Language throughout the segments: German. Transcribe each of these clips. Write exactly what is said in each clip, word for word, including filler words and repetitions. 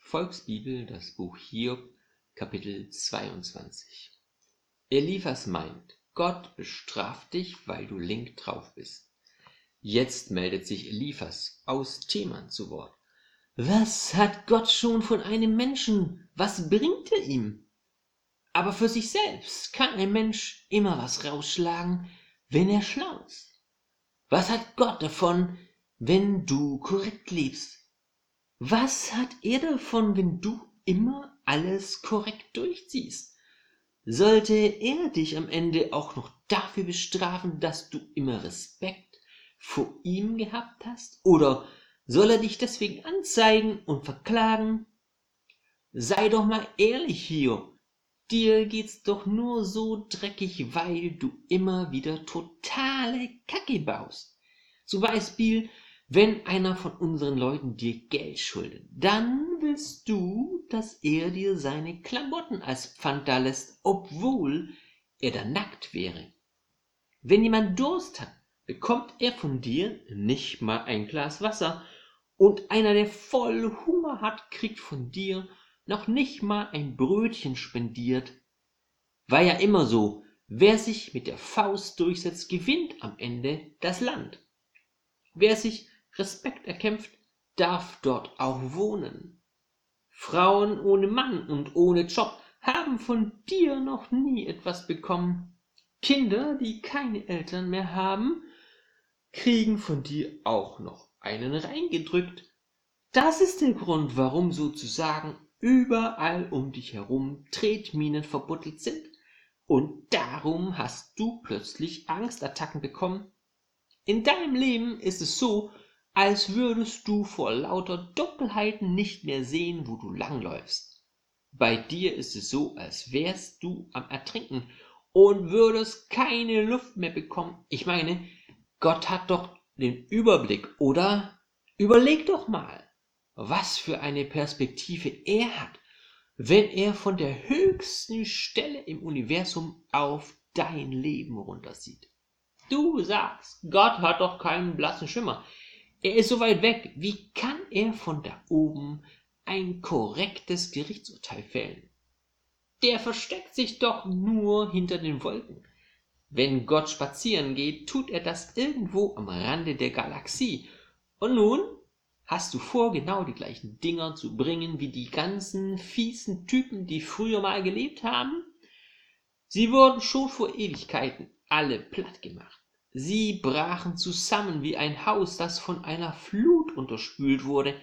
Volksbibel, das Buch Hiob, Kapitel zweiundzwanzig. Eliphas meint, Gott bestraft dich, weil du link drauf bist. Jetzt meldet sich Eliphas aus Teman zu Wort. Was hat Gott schon von einem Menschen? Was bringt er ihm? Aber für sich selbst kann ein Mensch immer was rausschlagen, wenn er schlau ist. Was hat Gott davon, wenn du korrekt lebst? Was hat er davon, wenn du immer alles korrekt durchziehst? Sollte er dich am Ende auch noch dafür bestrafen, dass du immer Respekt vor ihm gehabt hast? Oder soll er dich deswegen anzeigen und verklagen? Sei doch mal ehrlich, Hiob. Dir geht's doch nur so dreckig, weil du immer wieder totale Kacke baust. Zum Beispiel, wenn einer von unseren Leuten dir Geld schuldet, dann willst du, dass er dir seine Klamotten als Pfand da lässt, obwohl er da nackt wäre. Wenn jemand Durst hat, bekommt er von dir nicht mal ein Glas Wasser, und einer, der voll Hunger hat, kriegt von dir noch nicht mal ein Brötchen spendiert. War ja immer so, wer sich mit der Faust durchsetzt, gewinnt am Ende das Land. Wer sich Respekt erkämpft, darf dort auch wohnen. Frauen ohne Mann und ohne Job haben von dir noch nie etwas bekommen. Kinder, die keine Eltern mehr haben, kriegen von dir auch noch einen reingedrückt. Das ist der Grund, warum sozusagen überall um dich herum Tretminen verbuddelt sind. Und darum hast du plötzlich Angstattacken bekommen. In deinem Leben ist es so, als würdest du vor lauter Dunkelheiten nicht mehr sehen, wo du langläufst. Bei dir ist es so, als wärst du am Ertrinken und würdest keine Luft mehr bekommen. Ich meine, Gott hat doch den Überblick, oder? Überleg doch mal, was für eine Perspektive er hat, wenn er von der höchsten Stelle im Universum auf dein Leben runtersieht. Du sagst, Gott hat doch keinen blassen Schimmer. Er ist so weit weg. Wie kann er von da oben ein korrektes Gerichtsurteil fällen? Der versteckt sich doch nur hinter den Wolken. Wenn Gott spazieren geht, tut er das irgendwo am Rande der Galaxie. Und nun hast du vor, genau die gleichen Dinger zu bringen wie die ganzen fiesen Typen, die früher mal gelebt haben? Sie wurden schon vor Ewigkeiten alle platt gemacht. Sie brachen zusammen wie ein Haus, das von einer Flut unterspült wurde.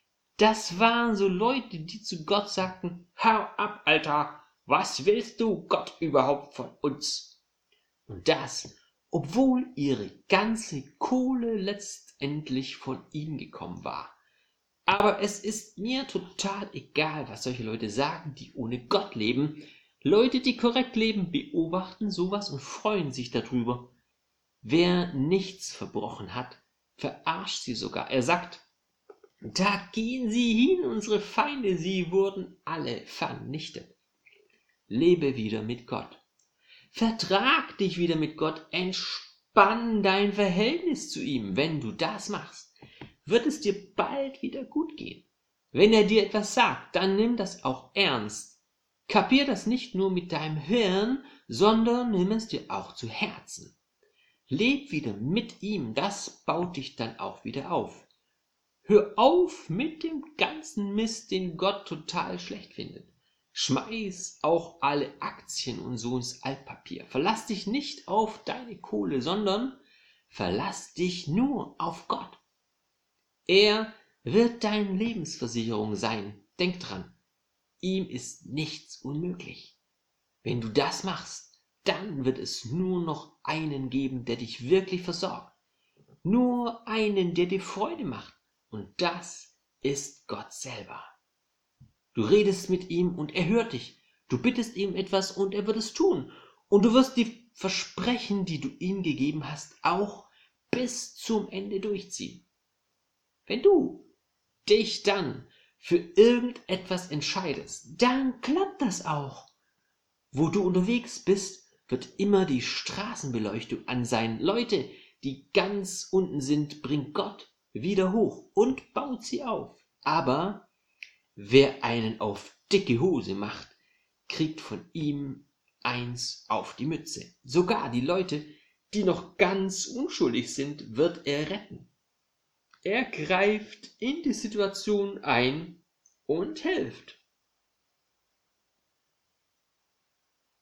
Das waren so Leute, die zu Gott sagten, hau ab, Alter, was willst du Gott überhaupt von uns? Und das, obwohl ihre ganze Kohle letztendlich von ihm gekommen war. Aber es ist mir total egal, was solche Leute sagen, die ohne Gott leben. Leute, die korrekt leben, beobachten sowas und freuen sich darüber. Wer nichts verbrochen hat, verarscht sie sogar. Er sagt, da gehen sie hin, unsere Feinde, sie wurden alle vernichtet. Lebe wieder mit Gott. Vertrag dich wieder mit Gott. Entspann dein Verhältnis zu ihm. Wenn du das machst, wird es dir bald wieder gut gehen. Wenn er dir etwas sagt, dann nimm das auch ernst. Kapier das nicht nur mit deinem Hirn, sondern nimm es dir auch zu Herzen. Leb wieder mit ihm, das baut dich dann auch wieder auf. Hör auf mit dem ganzen Mist, den Gott total schlecht findet. Schmeiß auch alle Aktien und so ins Altpapier. Verlass dich nicht auf deine Kohle, sondern verlass dich nur auf Gott. Er wird deine Lebensversicherung sein. Denk dran, ihm ist nichts unmöglich. Wenn du das machst, dann wird es nur noch einen geben, der dich wirklich versorgt. Nur einen, der dir Freude macht. Und das ist Gott selber. Du redest mit ihm und er hört dich. Du bittest ihm etwas und er wird es tun. Und du wirst die Versprechen, die du ihm gegeben hast, auch bis zum Ende durchziehen. Wenn du dich dann für irgendetwas entscheidest, dann klappt das auch. Wo du unterwegs bist, wird immer die Straßenbeleuchtung an sein. Leute, die ganz unten sind, bringt Gott wieder hoch und baut sie auf. Aber Wer einen auf dicke Hose macht, kriegt von ihm eins auf die Mütze. Sogar die Leute, die noch ganz unschuldig sind, wird er retten. Er greift in die Situation ein und hilft.